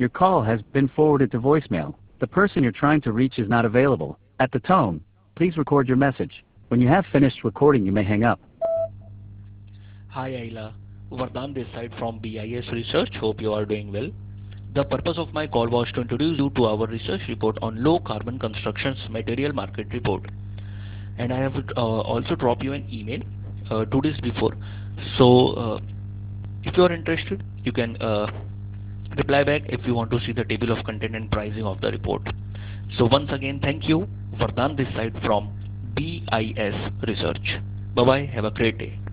Your call has been forwarded to voicemail. The person you're trying to reach is not available. At the tone, please record your message. When you have finished recording, you may hang up. Hi Ayla, Vardhan this side from BIS Research. Hope you are doing well. The purpose of my call was to introduce you to our research report on low carbon constructions material market report. And I have also dropped you an email 2 days before. So if you are interested, you can reply back if you want to see the table of content and pricing of the report. So once again, thank you. Vardhan this side from BIS Research. Bye bye. Have a great day.